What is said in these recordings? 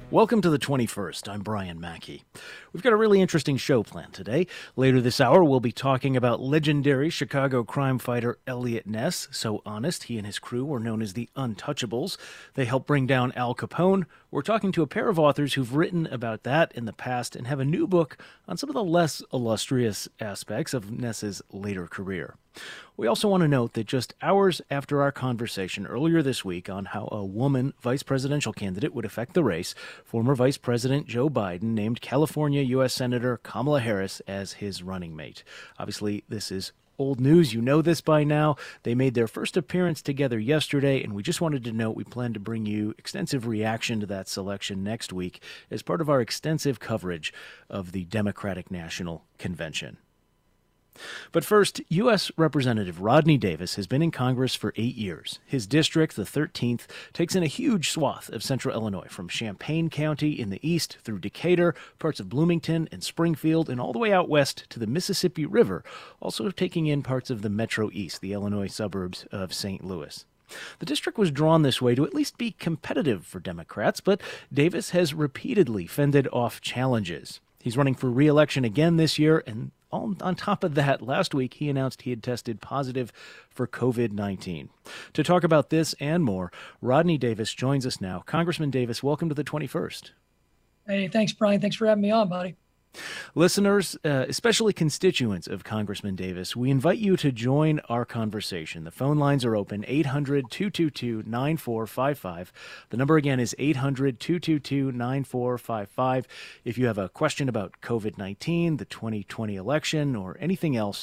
Welcome to the 21st. I'm Brian Mackey. We've got a really interesting show planned today. Later this hour, we'll be talking about legendary Chicago crime fighter Eliot Ness. So honest, he and his crew were known as the Untouchables. They helped bring down Al Capone. We're talking to a pair of authors who've written about that in the past and have a new book on some of the less illustrious aspects of Ness's later career. We also want to note that just hours after our conversation earlier this week on how a woman vice presidential candidate would affect the race, former Vice President Joe Biden named California U.S. Senator Kamala Harris as his running mate. Obviously, this is old news. You know this by now. They made their first appearance together yesterday, and we just wanted to note we plan to bring you extensive reaction to that selection next week as part of our extensive coverage of the Democratic National Convention. But first, U.S. Representative Rodney Davis has been in Congress for 8 years. His district, the 13th, takes in a huge swath of central Illinois, from Champaign County in the east through Decatur, parts of Bloomington and Springfield, and all the way out west to the Mississippi River, also taking in parts of the Metro East, the Illinois suburbs of St. Louis. The district was drawn this way to at least be competitive for Democrats, but Davis has repeatedly fended off challenges. He's running for re-election again this year, and on top of that, last week he announced he had tested positive for COVID-19. To talk about this and more, Rodney Davis joins us now. Congressman Davis, welcome to the 21st. Hey, thanks, Brian. Thanks for having me on, buddy. Listeners, especially constituents of Congressman Davis, we invite you to join our conversation. The phone lines are open, 800-222-9455. The number again is 800-222-9455. If you have a question about COVID-19, the 2020 election, or anything else,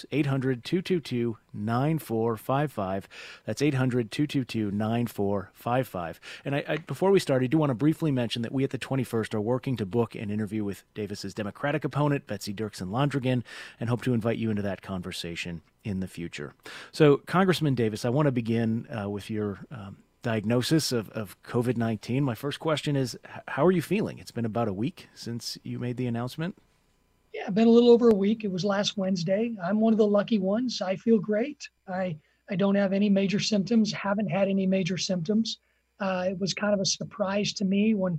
800-222-9455. That's 800-222-9455. And before we start, I do want to briefly mention that we at the 21st are working to book an interview with Davis's Democratic opponent, Betsy Dirksen-Landrigan, and hope to invite you into that conversation in the future. So, Congressman Davis, I want to begin with your diagnosis of COVID-19. My first question is, how are you feeling? It's been about a week since you made the announcement. Yeah, been a little over a week. It was last Wednesday. I'm one of the lucky ones. I feel great. I don't have any major symptoms, haven't had any major symptoms. It was kind of a surprise to me when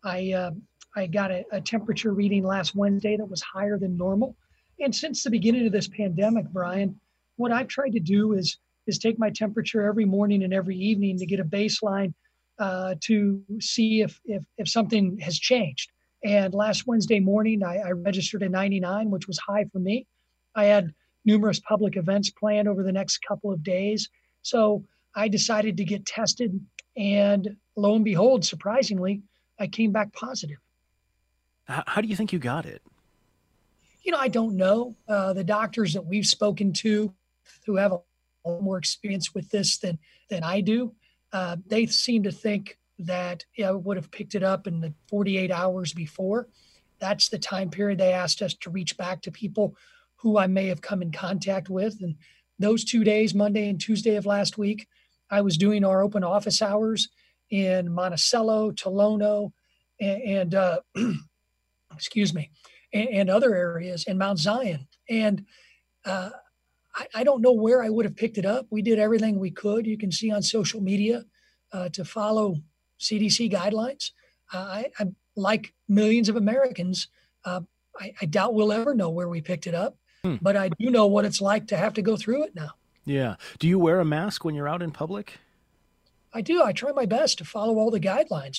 I got a temperature reading last Wednesday that was higher than normal. And since the beginning of this pandemic, Brian, what I've tried to do is take my temperature every morning and every evening to get a baseline to see if something has changed. And last Wednesday morning, I registered a 99, which was high for me. I had numerous public events planned over the next couple of days. So I decided to get tested. And lo and behold, surprisingly, I came back positive. How do you think you got it? I don't know. The doctors that we've spoken to who have a lot more experience with this than I do, they seem to think that I would have picked it up in the 48 hours before. That's the time period they asked us to reach back to people who I may have come in contact with. And those 2 days, Monday and Tuesday of last week, I was doing our open office hours in Monticello, Tolono, and excuse me, and other areas in Mount Zion. And I don't know where I would have picked it up. We did everything we could. You can see on social media to follow CDC guidelines. I like millions of Americans, I doubt we'll ever know where we picked it up, but I do know what it's like to have to go through it now. Yeah. Do you wear a mask when you're out in public? I do. I try my best to follow all the guidelines.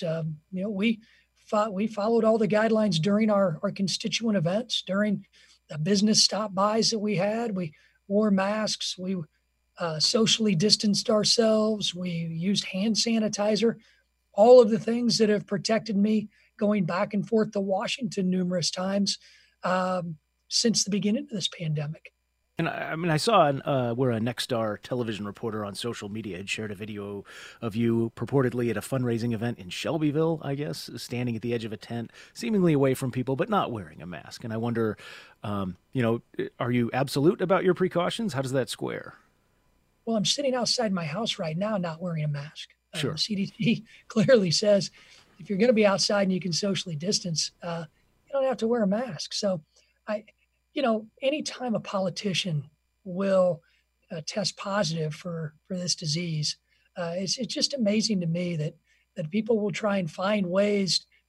We followed all the guidelines during our constituent events, during the business stop-bys that we had. We wore masks. We socially distanced ourselves. We used hand sanitizer, all of the things that have protected me going back and forth to Washington numerous times since the beginning of this pandemic. And I saw where a Nexstar television reporter on social media had shared a video of you purportedly at a fundraising event in Shelbyville, I guess, standing at the edge of a tent, seemingly away from people, but not wearing a mask. And I wonder, are you absolute about your precautions? How does that square? Well, I'm sitting outside my house right now not wearing a mask. Sure. The CDC clearly says if you're going to be outside and you can socially distance, you don't have to wear a mask. So anytime a politician will test positive for this disease, it's just amazing to me that people will try and find ways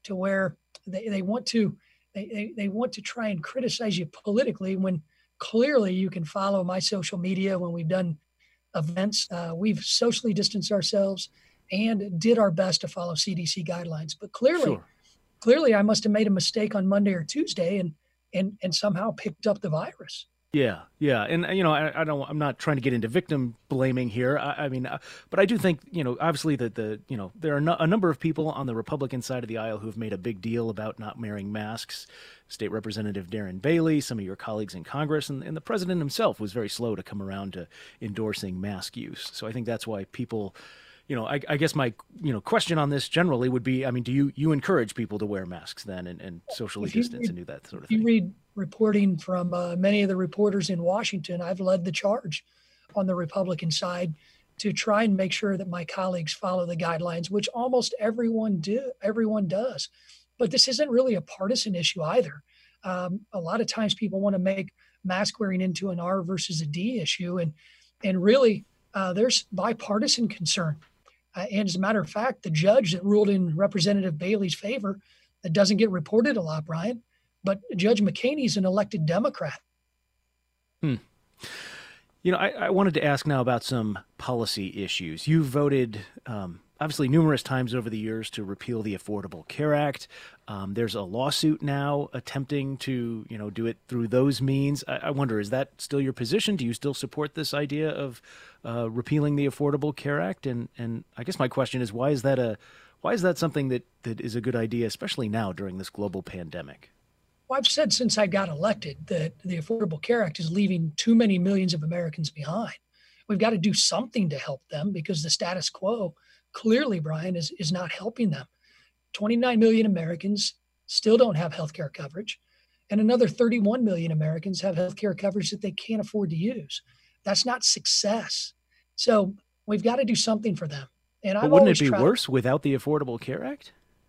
to where they want to they want to try and criticize you politically when clearly you can follow my social media when we've done events. We've socially distanced ourselves and did our best to follow CDC guidelines. But Sure. clearly, I must have made a mistake on Monday or Tuesday and somehow picked up the virus. Yeah, yeah, and I don't. I'm not trying to get into victim blaming here. I mean, but I do think obviously that there are a number of people on the Republican side of the aisle who have made a big deal about not wearing masks. State Representative Darren Bailey, some of your colleagues in Congress, and the president himself was very slow to come around to endorsing mask use. So I think that's why people. I guess my question on this generally would be, I mean, do you encourage people to wear masks then and socially distance and do that sort of thing? You read reporting from many of the reporters in Washington. I've led the charge on the Republican side to try and make sure that my colleagues follow the guidelines, which almost everyone does. But this isn't really a partisan issue either. A lot of times people want to make mask wearing into an R versus a D issue, and really there's bipartisan concern. And as a matter of fact, the judge that ruled in Representative Bailey's favor, that doesn't get reported a lot, Brian, but Judge McCaney's an elected Democrat. Hmm. I wanted to ask now about some policy issues. You voted, obviously, numerous times over the years to repeal the Affordable Care Act. There's a lawsuit now attempting to, do it through those means. I wonder, is that still your position? Do you still support this idea of repealing the Affordable Care Act? And I guess my question is, why is that something that is a good idea, especially now during this global pandemic? Well, I've said since I got elected that the Affordable Care Act is leaving too many millions of Americans behind. We've got to do something to help them because the status quo clearly, Brian, is not helping them. 29 million Americans still don't have health care coverage, and another 31 million Americans have health care coverage that they can't afford to use. That's not success. So we've got to do something for them. And but wouldn't it be worse without the Affordable Care Act?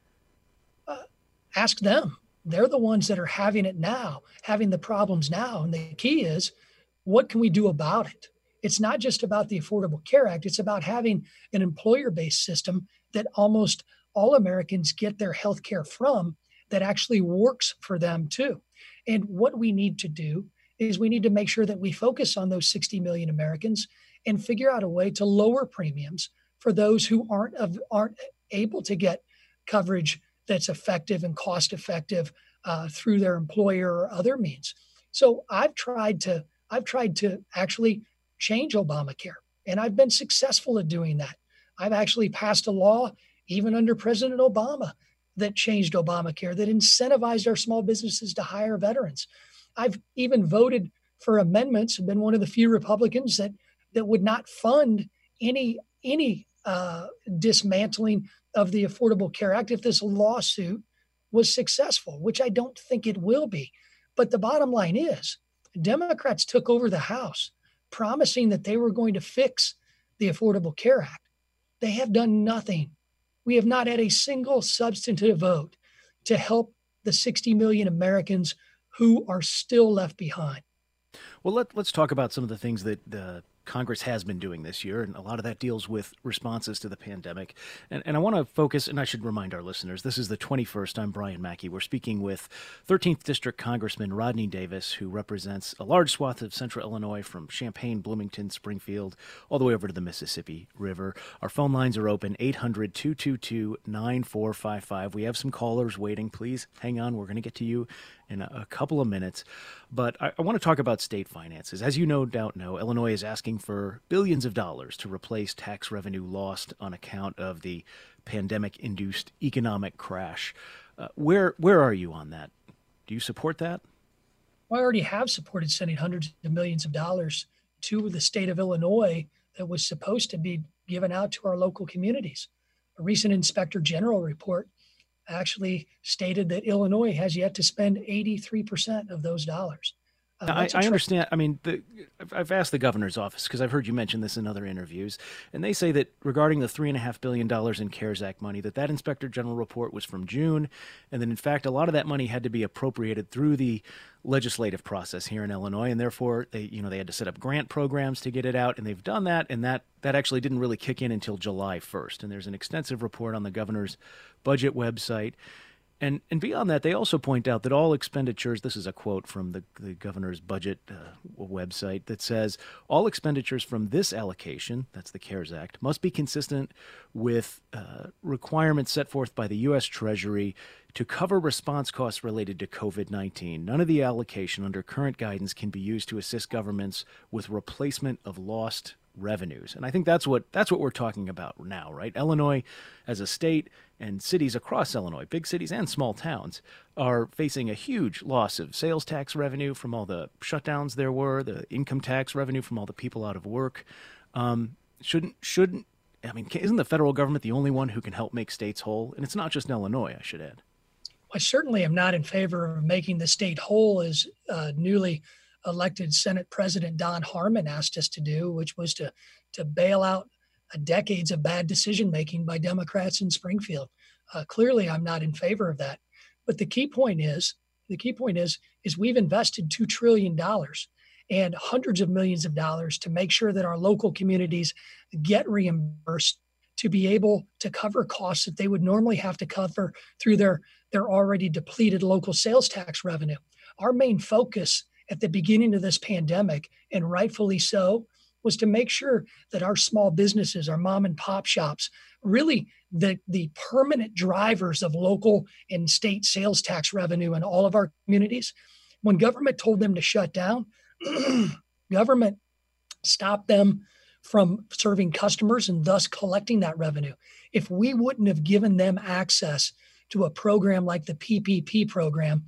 Ask them. They're the ones that are having it now, having the problems now. And the key is, what can we do about it? It's not just about the Affordable Care Act. It's about having an employer-based system that almost all Americans get their health care from that actually works for them too. And what we need to do is we need to make sure that we focus on those 60 million Americans and figure out a way to lower premiums for those who aren't able to get coverage that's effective and cost effective through their employer or other means. So I've tried to actually change Obamacare, and I've been successful at doing that. I've actually passed a law, even under President Obama, that changed Obamacare, that incentivized our small businesses to hire veterans. I've even voted for amendments, been one of the few Republicans that would not fund any dismantling of the Affordable Care Act if this lawsuit was successful, which I don't think it will be. But the bottom line is, Democrats took over the House promising that they were going to fix the Affordable Care Act. They have done nothing. We have not had a single substantive vote to help the 60 million Americans who are still left behind. Well, let's talk about some of the things that Congress has been doing this year, and a lot of that deals with responses to the pandemic. And I want to focus, and I should remind our listeners, this is the 21st. I'm Brian Mackey. We're speaking with 13th District Congressman Rodney Davis, who represents a large swath of central Illinois from Champaign, Bloomington, Springfield, all the way over to the Mississippi River. Our phone lines are open, 800-222-9455. We have some callers waiting. Please hang on. We're going to get to you in a couple of minutes. But I want to talk about state finances. As you no doubt know, Illinois is asking for billions of dollars to replace tax revenue lost on account of the pandemic-induced economic crash. Where are you on that? Do you support that? Well, I already have supported sending hundreds of millions of dollars to the state of Illinois that was supposed to be given out to our local communities. A recent Inspector General report actually stated that Illinois has yet to spend 83% of those dollars. I understand. I mean, I've asked the governor's office, because I've heard you mention this in other interviews, and they say that regarding the $3.5 billion in CARES Act money, that Inspector General report was from June, and that, in fact, a lot of that money had to be appropriated through the legislative process here in Illinois, and therefore they had to set up grant programs to get it out, and they've done that, and that actually didn't really kick in until July 1st. And there's an extensive report on the governor's budget website. And beyond that, they also point out that all expenditures, this is a quote from the governor's budget website, that says all expenditures from this allocation, that's the CARES Act, must be consistent with requirements set forth by the U.S. Treasury to cover response costs related to COVID-19. None of the allocation under current guidance can be used to assist governments with replacement of lost revenues. And I think that's what we're talking about now, right? Illinois as a state and cities across Illinois, big cities and small towns, are facing a huge loss of sales tax revenue from all the shutdowns there were, the income tax revenue from all the people out of work. Shouldn't I mean, isn't the federal government the only one who can help make states whole? And it's not just Illinois, I should add. I certainly am not in favor of making the state whole, as newly elected Senate President Don Harmon asked us to do, which was to bail out decades of bad decision making by Democrats in Springfield. Clearly, I'm not in favor of that. But the key point is we've invested $2 trillion and hundreds of millions of dollars to make sure that our local communities get reimbursed to be able to cover costs that they would normally have to cover through their already depleted local sales tax revenue. Our main focus at the beginning of this pandemic, and rightfully so, was to make sure that our small businesses, our mom and pop shops, really the permanent drivers of local and state sales tax revenue in all of our communities, when government told them to shut down, government stopped them from serving customers and thus collecting that revenue. If we wouldn't have given them access to a program like the PPP program,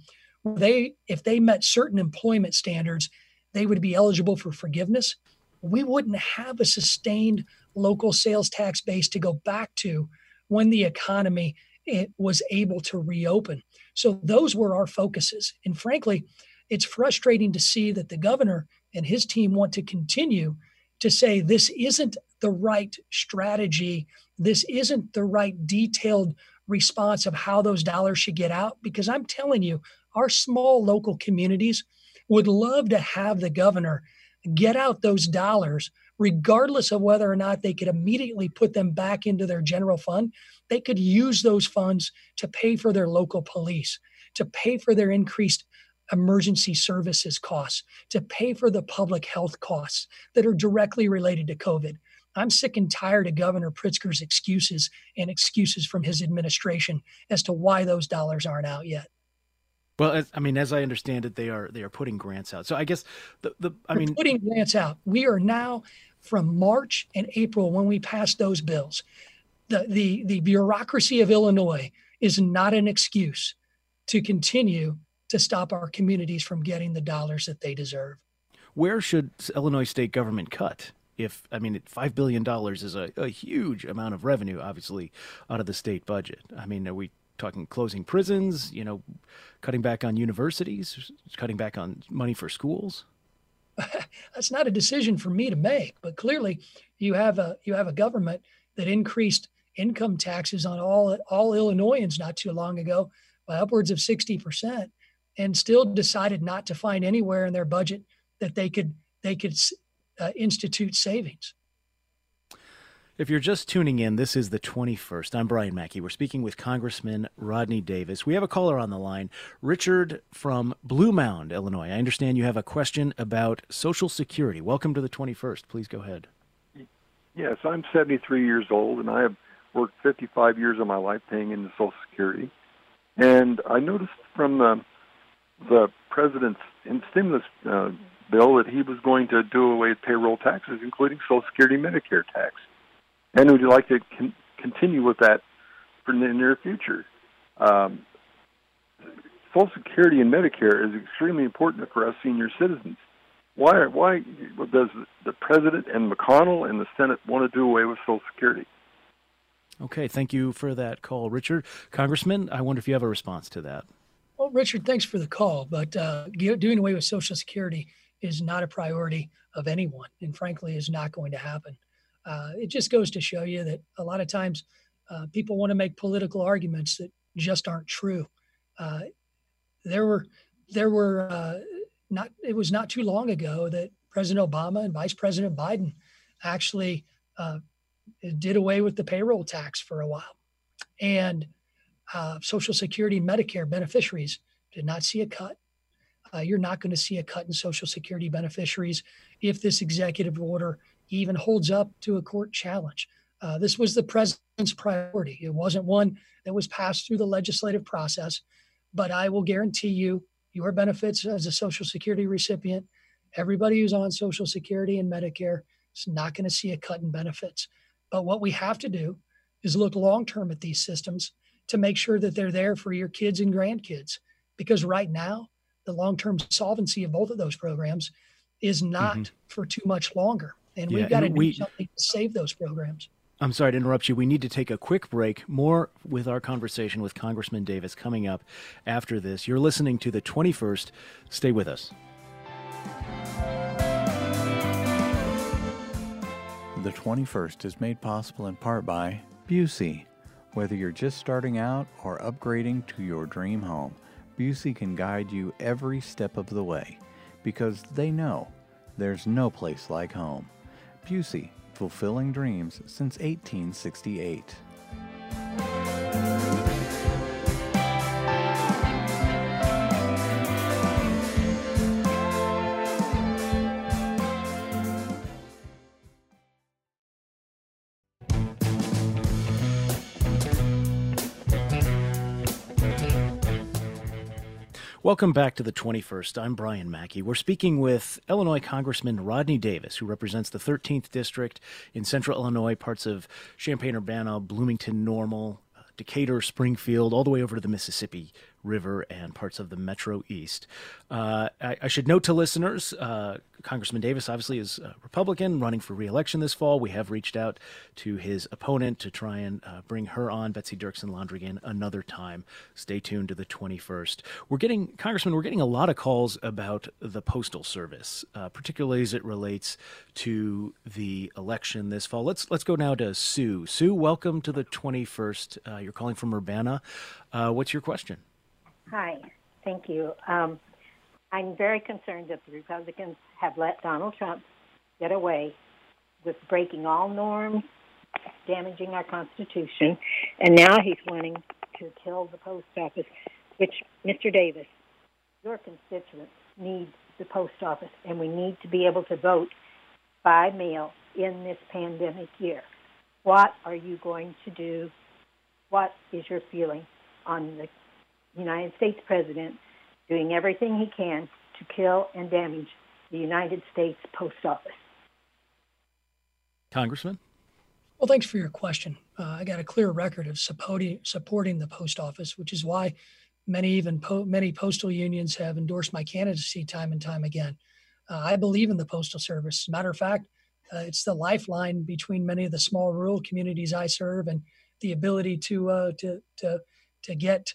if they met certain employment standards, they would be eligible for forgiveness. We wouldn't have a sustained local sales tax base to go back to when the economy was able to reopen. So those were our focuses. And frankly, it's frustrating to see that the governor and his team want to continue to say this isn't the right strategy, this isn't the right detailed response of how those dollars should get out. Because I'm telling you, our small local communities would love to have the governor get out those dollars, regardless of whether or not they could immediately put them back into their general fund. They could use those funds to pay for their local police, to pay for their increased emergency services costs, to pay for the public health costs that are directly related to COVID. I'm sick and tired of Governor Pritzker's excuses and excuses from his administration as to why those dollars aren't out yet. Well, as I understand it, they are putting grants out. So I guess putting grants out. We are now, from March and April when we passed those bills, the bureaucracy of Illinois is not an excuse to continue to stop our communities from getting the dollars that they deserve. Where should Illinois state government cut? $5 billion is a huge amount of revenue, obviously, out of the state budget. I mean, are we talking closing prisons, cutting back on universities, cutting back on money for schools? That's not a decision for me to make, but clearly you have a government that increased income taxes on all Illinoisans not too long ago by upwards of 60%, and still decided not to find anywhere in their budget that they could institute savings. If you're just tuning in, this is the 21st. I'm Brian Mackey. We're speaking with Congressman Rodney Davis. We have a caller on the line, Richard from Blue Mound, Illinois. I understand you have a question about Social Security. Welcome to the 21st. Please go ahead. Yes, I'm 73 years old, and I have worked 55 years of my life paying into Social Security. And I noticed from the president's stimulus bill that he was going to do away with payroll taxes, including Social Security and Medicare tax. And would you like to continue with that for the near future? Social Security and Medicare is extremely important for us senior citizens. Why does the president and McConnell and the Senate want to do away with Social Security? Okay, thank you for that call, Richard. Congressman, I wonder if you have a response to that. Well, Richard, thanks for the call, but doing away with Social Security is not a priority of anyone, and frankly is not going to happen. It just goes to show you that a lot of times people want to make political arguments that just aren't true. It was not too long ago that President Obama and Vice President Biden actually did away with the payroll tax for a while. And Social Security, Medicare beneficiaries did not see a cut. You're not going to see a cut in Social Security beneficiaries if this executive order even holds up to a court challenge. This was the president's priority. It wasn't one that was passed through the legislative process, but I will guarantee you your benefits as a Social Security recipient, everybody who's on Social Security and Medicare is not going to see a cut in benefits. But what we have to do is look long-term at these systems to make sure that they're there for your kids and grandkids. Because right now, the long-term solvency of both of those programs is not for too much longer. And we've got to do something to save those programs. I'm sorry to interrupt you. We need to take a quick break. More with our conversation with Congressman Davis coming up after this. You're listening to The 21st. Stay with us. The 21st is made possible in part by Busey. Whether you're just starting out or upgrading to your dream home, Busey can guide you every step of the way because they know there's no place like home. Busey, fulfilling dreams since 1868. Welcome back to the 21st. I'm Brian Mackey. We're speaking with Illinois Congressman Rodney Davis, who represents the 13th District in Central Illinois, parts of Champaign-Urbana, Bloomington, Normal, Decatur, Springfield, all the way over to the Mississippi River and parts of the Metro East. I should note to listeners, Congressman Davis obviously is a Republican running for re-election this fall. We have reached out to his opponent to try and bring her on, Betsy Dirksen Londrigan, another time. Stay tuned to the 21st. Congressman, we're getting a lot of calls about the Postal Service, particularly as it relates to the election this fall. Let's go now to Sue. Sue, welcome to the 21st. You're calling from Urbana. What's your question? Hi, thank you. I'm very concerned that the Republicans have let Donald Trump get away with breaking all norms, damaging our Constitution, and now he's wanting to kill the post office, which, Mr. Davis, your constituents need the post office, and we need to be able to vote by mail in this pandemic year. What are you going to do? What is your feeling on the United States president doing everything he can to kill and damage the United States Post Office? Congressman? Well, thanks for your question. I got a clear record of supporting the post office, which is why many postal unions have endorsed my candidacy time and time again. I believe in the Postal Service. As a matter of fact, it's the lifeline between many of the small rural communities I serve, and the ability to get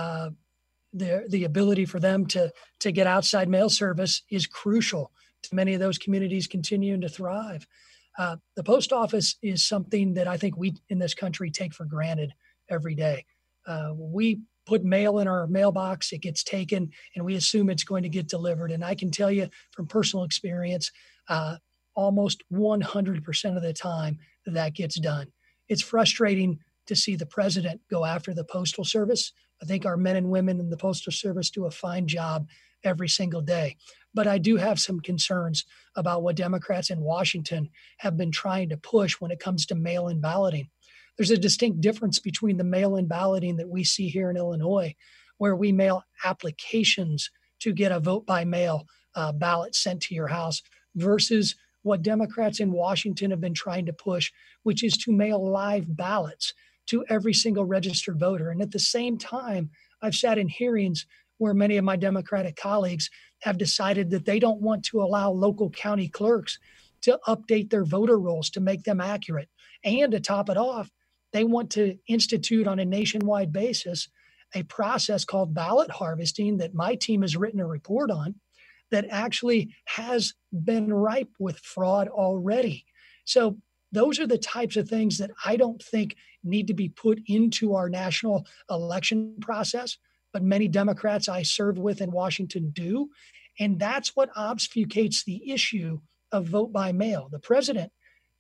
the ability for them to get outside mail service is crucial to many of those communities continuing to thrive. The post office is something that I think we in this country take for granted every day. We put mail in our mailbox, it gets taken, and we assume it's going to get delivered. And I can tell you from personal experience, almost 100% of the time that gets done. It's frustrating to see the president go after the Postal Service. I think our men and women in the Postal Service do a fine job every single day. But I do have some concerns about what Democrats in Washington have been trying to push when it comes to mail-in balloting. There's a distinct difference between the mail-in balloting that we see here in Illinois, where we mail applications to get a vote by mail ballot sent to your house, versus what Democrats in Washington have been trying to push, which is to mail live ballots to every single registered voter. And at the same time, I've sat in hearings where many of my Democratic colleagues have decided that they don't want to allow local county clerks to update their voter rolls to make them accurate. And to top it off, they want to institute on a nationwide basis a process called ballot harvesting that my team has written a report on that actually has been ripe with fraud already. So those are the types of things that I don't think need to be put into our national election process, but many Democrats I serve with in Washington do. And that's what obfuscates the issue of vote by mail. The president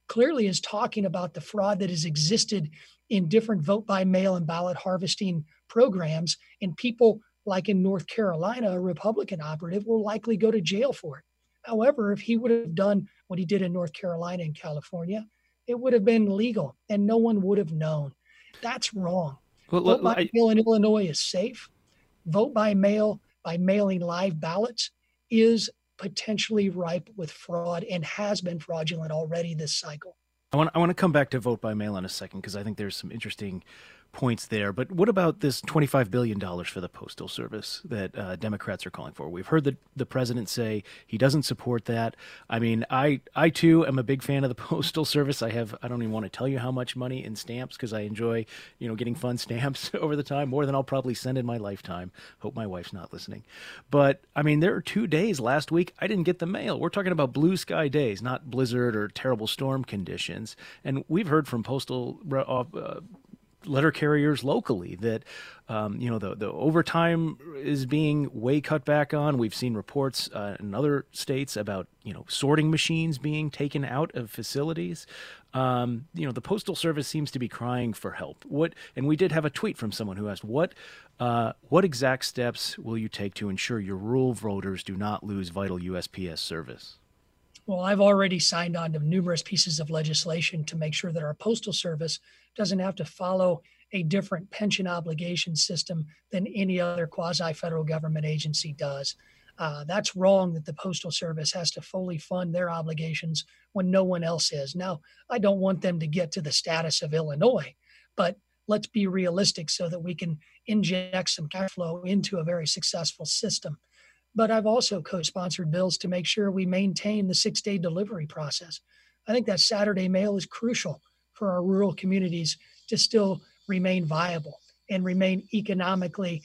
clearly is talking about the fraud that has existed in different vote by mail and ballot harvesting programs. And people like in North Carolina, a Republican operative will likely go to jail for it. However, if he would have done what he did in North Carolina and California, it would have been legal and no one would have known. That's wrong. Vote by mail in Illinois is safe. Vote by mail by mailing live ballots is potentially ripe with fraud and has been fraudulent already this cycle. I want to come back to vote by mail in a second, because I think there's some interesting points there. But what about this $25 billion for the Postal Service that Democrats are calling for? We've heard the president say he doesn't support that. I mean, I too am a big fan of the Postal Service. I don't even want to tell you how much money in stamps, because I enjoy, getting fun stamps over the time, more than I'll probably send in my lifetime. Hope my wife's not listening. But I mean, there are 2 days last week I didn't get the mail. We're talking about blue sky days, not blizzard or terrible storm conditions. And we've heard from postal letter carriers locally that, the overtime is being way cut back on. We've seen reports in other states about, sorting machines being taken out of facilities. The Postal Service seems to be crying for help. And we did have a tweet from someone who asked, what exact steps will you take to ensure your rural voters do not lose vital USPS service? Well, I've already signed on to numerous pieces of legislation to make sure that our Postal Service doesn't have to follow a different pension obligation system than any other quasi-federal government agency does. That's wrong that the Postal Service has to fully fund their obligations when no one else is. Now, I don't want them to get to the status of Illinois, but let's be realistic so that we can inject some cash flow into a very successful system. But I've also co-sponsored bills to make sure we maintain the 6-day delivery process. I think that Saturday mail is crucial for our rural communities to still remain viable and remain economically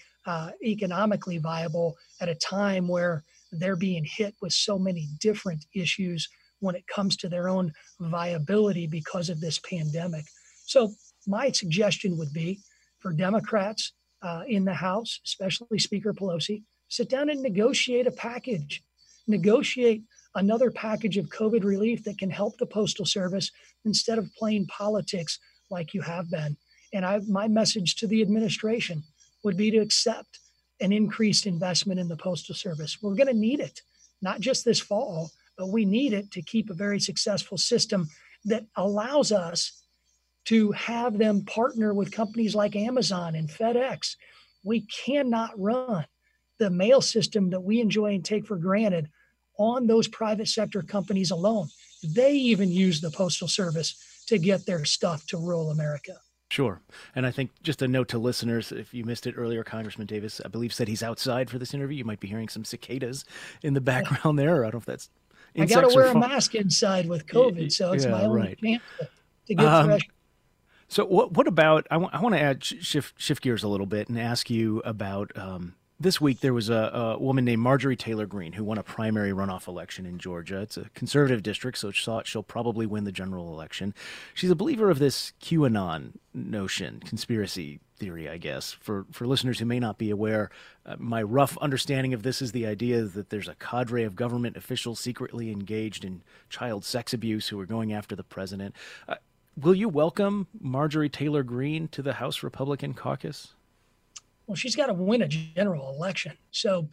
viable at a time where they're being hit with so many different issues when it comes to their own viability because of this pandemic. So my suggestion would be for Democrats in the House, especially Speaker Pelosi, sit down and negotiate a package, negotiate another package of COVID relief that can help the Postal Service instead of playing politics like you have been. And my message to the administration would be to accept an increased investment in the Postal Service. We're going to need it, not just this fall, but we need it to keep a very successful system that allows us to have them partner with companies like Amazon and FedEx. We cannot run the mail system that we enjoy and take for granted on those private sector companies alone. They even use the Postal Service to get their stuff to rural America. Sure. And I think just a note to listeners, if you missed it earlier, Congressman Davis, I believe, said he's outside for this interview. You might be hearing some cicadas in the background there. I don't know if that's insects. I got to wear a mask inside with COVID, so it's my only chance to get fresh. So what about, I want to shift gears a little bit and ask you about this week there was a woman named Marjorie Taylor Greene who won a primary runoff election in Georgia. It's a conservative district, so she'll probably win the general election. She's a believer of this QAnon notion, conspiracy theory, I guess. For listeners who may not be aware, my rough understanding of this is the idea that there's a cadre of government officials secretly engaged in child sex abuse who are going after the president. Will you welcome Marjorie Taylor Greene to the House Republican caucus? Well, she's got to win a general election. So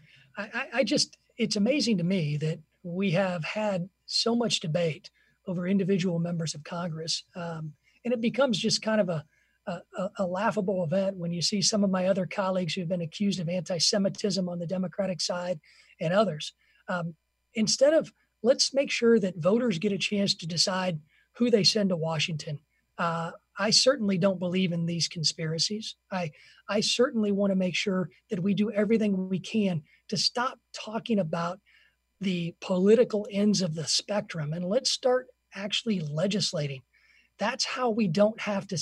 it's amazing to me that we have had so much debate over individual members of Congress. And it becomes just kind of a laughable event when you see some of my other colleagues who've been accused of anti-Semitism on the Democratic side and others. Instead of, let's make sure that voters get a chance to decide who they send to Washington. I certainly don't believe in these conspiracies. I certainly want to make sure that we do everything we can to stop talking about the political ends of the spectrum and let's start actually legislating. That's how we don't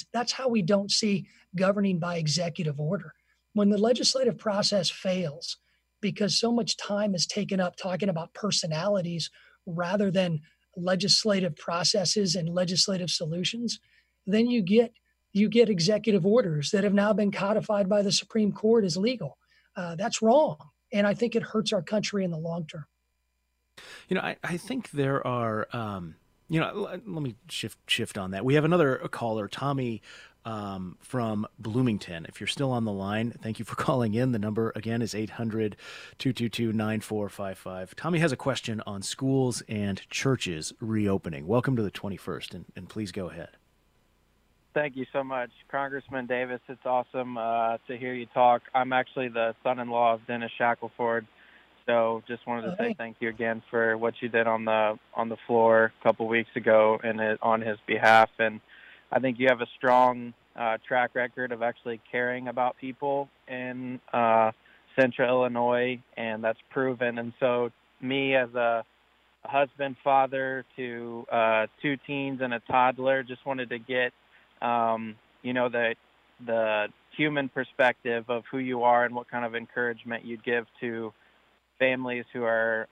see governing by executive order. When the legislative process fails, because so much time is taken up talking about personalities rather than legislative processes and legislative solutions, then you get executive orders that have now been codified by the Supreme Court as legal. That's wrong. And I think it hurts our country in the long term. I think there are Let me shift on that. We have another caller, Tommy, from Bloomington. If you're still on the line, thank you for calling in. The number again is 800-222-9455. Tommy has a question on schools and churches reopening. Welcome to the 21st, and please go ahead. Thank you so much, Congressman Davis. It's awesome to hear you talk. I'm actually the son-in-law of Dennis Shackelford. So just wanted to say thank you again for what you did on the floor a couple weeks ago and on his behalf. And I think you have a strong track record of actually caring about people in Central Illinois, and that's proven. And so me as a husband, father to 2 teens and a toddler, just wanted to get, the human perspective of who you are and what kind of encouragement you'd give to families who are,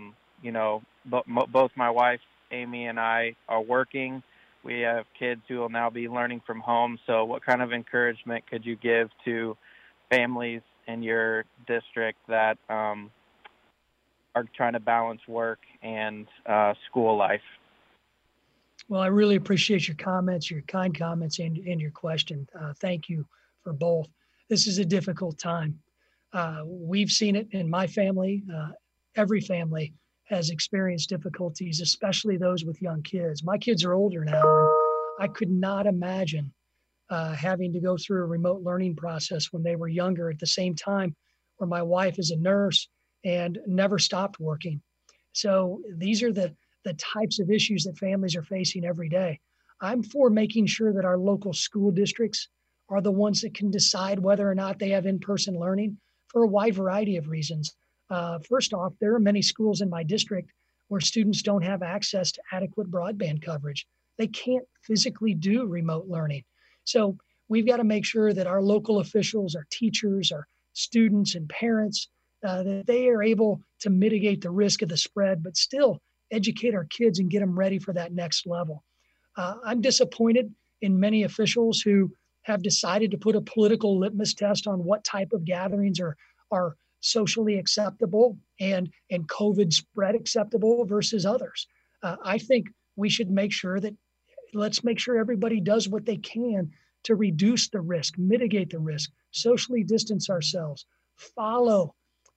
both my wife, Amy, and I are working. We have kids who will now be learning from home. So what kind of encouragement could you give to families in your district that are trying to balance work and school life? Well, I really appreciate your comments, your kind comments, and your question. Thank you for both. This is a difficult time. We've seen it in my family. Every family has experienced difficulties, especially those with young kids. My kids are older now, and I could not imagine having to go through a remote learning process when they were younger at the same time where my wife is a nurse and never stopped working. So these are the types of issues that families are facing every day. I'm for making sure that our local school districts are the ones that can decide whether or not they have in-person learning for a wide variety of reasons. First off, there are many schools in my district where students don't have access to adequate broadband coverage. They can't physically do remote learning. So we've got to make sure that our local officials, our teachers, our students and parents, that they are able to mitigate the risk of the spread, but still educate our kids and get them ready for that next level. I'm disappointed in many officials who have decided to put a political litmus test on what type of gatherings are socially acceptable and COVID spread acceptable versus others. I think we should let's make sure everybody does what they can to reduce the risk, mitigate the risk, socially distance ourselves, follow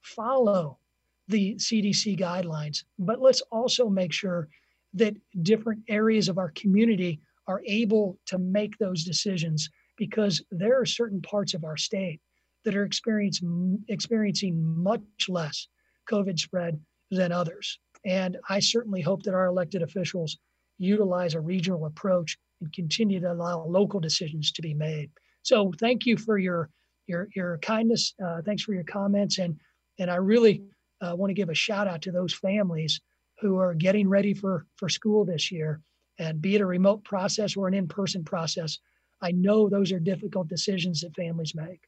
the CDC guidelines. But let's also make sure that different areas of our community are able to make those decisions, because there are certain parts of our state that are experiencing much less COVID spread than others. And I certainly hope that our elected officials utilize a regional approach and continue to allow local decisions to be made. So thank you for your kindness. Thanks for your comments. And I really want to give a shout out to those families who are getting ready for school this year, and be it a remote process or an in-person process. I know those are difficult decisions that families make.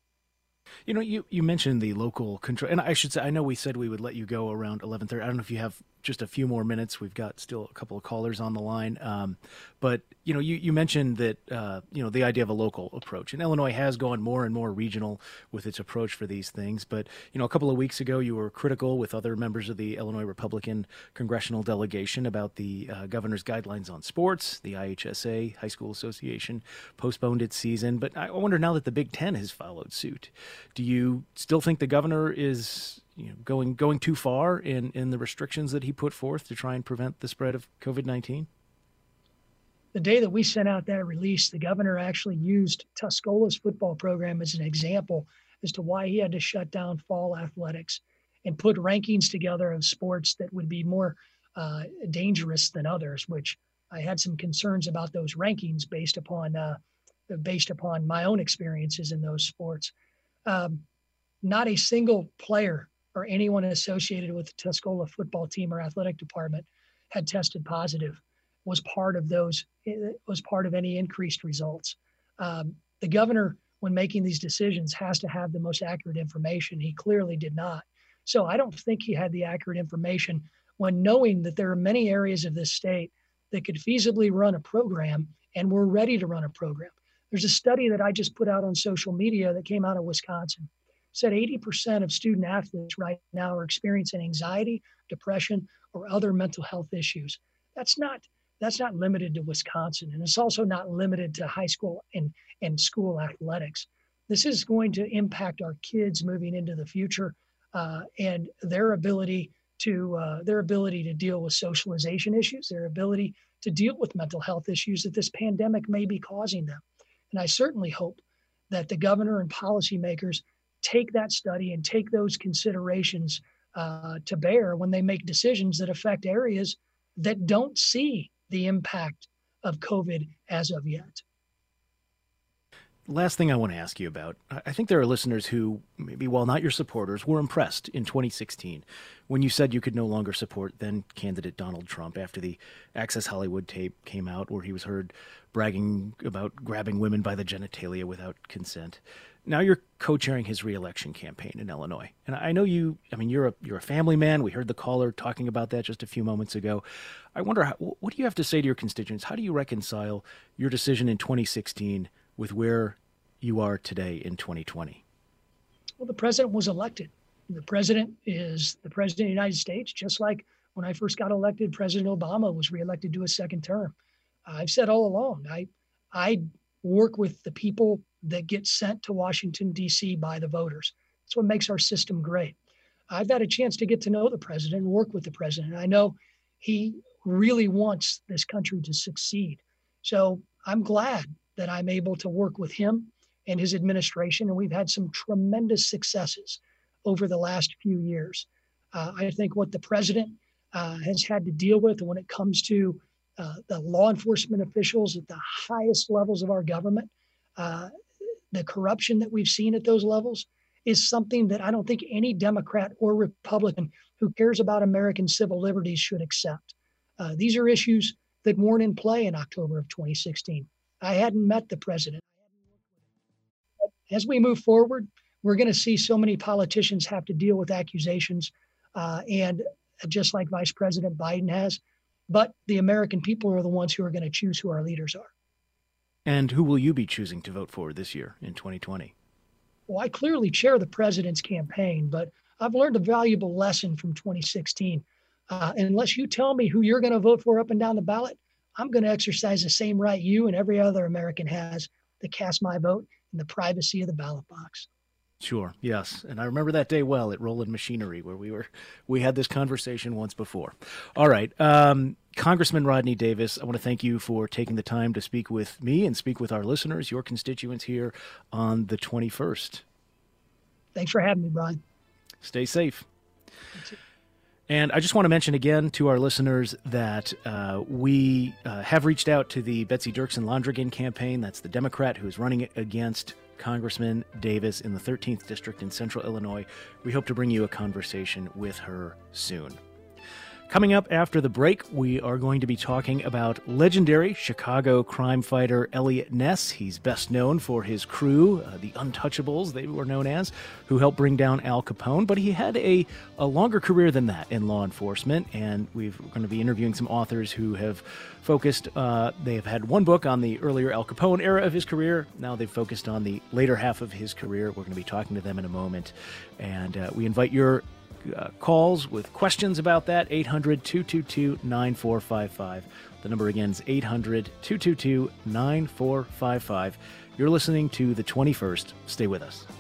You mentioned the local control, and I should say, I know we said we would let you go around 11:30. I don't know if you have just a few more minutes. We've got still a couple of callers on the line. But you mentioned that, the idea of a local approach, and Illinois has gone more and more regional with its approach for these things. But, a couple of weeks ago, you were critical with other members of the Illinois Republican congressional delegation about the governor's guidelines on sports. The IHSA, High School Association, postponed its season. But I wonder, now that the Big Ten has followed suit, do you still think the governor is going too far in the restrictions that he put forth to try and prevent the spread of COVID-19? The day that we sent out that release, the governor actually used Tuscola's football program as an example as to why he had to shut down fall athletics and put rankings together of sports that would be more dangerous than others, which I had some concerns about those rankings based upon my own experiences in those sports. Not a single player or anyone associated with the Tuscola football team or athletic department had tested positive, was part of any increased results. The governor, when making these decisions, has to have the most accurate information. He clearly did not. So I don't think he had the accurate information when knowing that there are many areas of this state that could feasibly run a program and were ready to run a program. There's a study that I just put out on social media that came out of Wisconsin. Said 80% of student athletes right now are experiencing anxiety, depression, or other mental health issues. That's not that's not limited to Wisconsin. And it's also not limited to high school and school athletics. This is going to impact our kids moving into the future and their ability to deal with socialization issues, their ability to deal with mental health issues that this pandemic may be causing them. And I certainly hope that the governor and policymakers take that study and take those considerations to bear when they make decisions that affect areas that don't see the impact of COVID as of yet. Last thing I want to ask you about, I think there are listeners who, maybe while not your supporters, were impressed in 2016 when you said you could no longer support then candidate Donald Trump after the Access Hollywood tape came out where he was heard bragging about grabbing women by the genitalia without consent. Now you're co-chairing his reelection campaign in Illinois. And I know you're a family man. We heard the caller talking about that just a few moments ago. I wonder, what do you have to say to your constituents? How do you reconcile your decision in 2016 with where you are today in 2020? Well, the president was elected. The president is the president of the United States, just like when I first got elected, President Obama was reelected to a second term. I've said all along, I work with the people that get sent to Washington, D.C. by the voters. That's what makes our system great. I've had a chance to get to know the president and work with the president. I know he really wants this country to succeed. So I'm glad that I'm able to work with him and his administration, and we've had some tremendous successes over the last few years. I think what the president has had to deal with when it comes to the law enforcement officials at the highest levels of our government, the corruption that we've seen at those levels is something that I don't think any Democrat or Republican who cares about American civil liberties should accept. These are issues that weren't in play in October of 2016. I hadn't met the president. But as we move forward, we're going to see so many politicians have to deal with accusations, and just like Vice President Biden has. But the American people are the ones who are going to choose who our leaders are. And who will you be choosing to vote for this year in 2020? Well, I clearly chair the president's campaign, but I've learned a valuable lesson from 2016. Unless you tell me who you're going to vote for up and down the ballot, I'm going to exercise the same right you and every other American has to cast my vote in the privacy of the ballot box. Sure. Yes. And I remember that day well at Roland Machinery where we had this conversation once before. All right. Congressman Rodney Davis, I want to thank you for taking the time to speak with me and speak with our listeners, your constituents here on the 21st. Thanks for having me, Brian. Stay safe. And I just want to mention again to our listeners that we have reached out to the Betsy Dirksen-Londrigan campaign. That's the Democrat who is running against Congressman Davis in the 13th District in Central Illinois. We hope to bring you a conversation with her soon. Coming up after the break, we are going to be talking about legendary Chicago crime fighter Eliot Ness. He's best known for his crew, the Untouchables, they were known as, who helped bring down Al Capone. But he had a longer career than that in law enforcement, and we're going to be interviewing some authors who have focused. They have had one book on the earlier Al Capone era of his career. Now they've focused on the later half of his career. We're going to be talking to them in a moment, and we invite your calls with questions about that. 800-222-9455. The number again is 800-222-9455. You're listening to The 21st. Stay with us.